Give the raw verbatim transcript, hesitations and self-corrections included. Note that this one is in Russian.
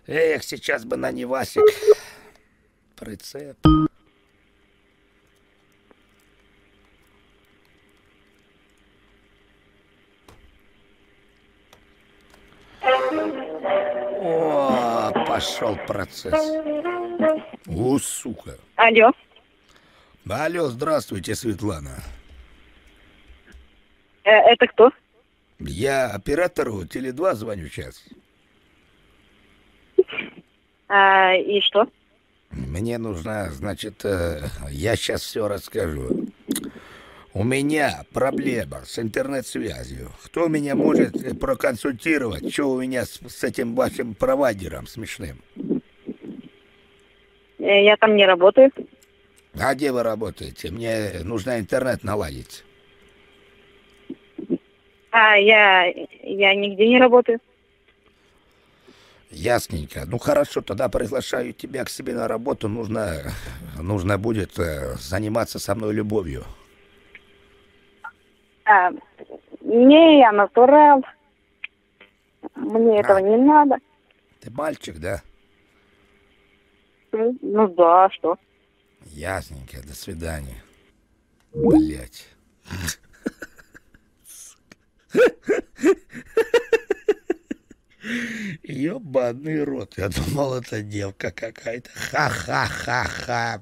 Эх, сейчас бы на Невасик. Прицеп. О, пошел процесс. О, сука. Алло. Алло, здравствуйте, Светлана. Э, это кто? Я оператору Теле два звоню сейчас. А, и что? Мне нужно, значит, э, я сейчас все расскажу. У меня проблема с интернет-связью. Кто меня может проконсультировать? Что у меня с, с этим вашим провайдером смешным? Э, я там не работаю. А где вы работаете? Мне нужно интернет наладить. А, я, я нигде не работаю. Ясненько. Ну хорошо, тогда приглашаю тебя к себе на работу. Нужно, нужно будет э, заниматься со мной любовью. А, не, я натурал. Мне этого А. не надо. Ты мальчик, да? Ну, ну да, что? Ясненько. До свидания. Блять. Ёбаный рот. Я думал, это девка какая-то. Ха-ха-ха-ха.